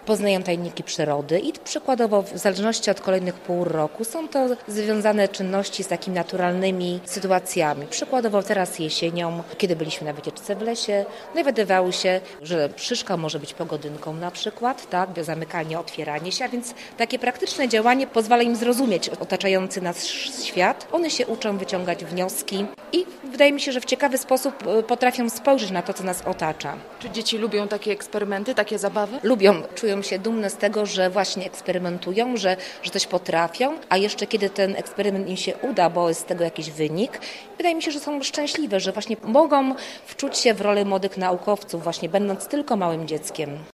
Poznają tajniki przyrody i przykładowo w zależności od kolejnych pół roku są to związane czynności z takimi naturalnymi sytuacjami. Przykładowo teraz jesienią, kiedy byliśmy na wycieczce w lesie, dowiadywały się, że szyszka może być pogodynką na przykład, tak, zamykanie, otwieranie się, a więc takie praktyczne działanie pozwala im zrozumieć otaczający nas świat. One się uczą wyciągać wnioski i wydaje mi się, że w ciekawy sposób potrafią spojrzeć na to, co nas otacza. Czy dzieci lubią takie eksperymenty, takie zabawy? Lubią, czują się dumne z tego, że właśnie eksperymentują, że coś potrafią, a jeszcze kiedy ten eksperyment im się uda, bo jest z tego jakiś wynik, wydaje mi się, że są szczęśliwe, że właśnie mogą wczuć się w rolę młodych naukowców, właśnie będąc tylko małym dzieckiem.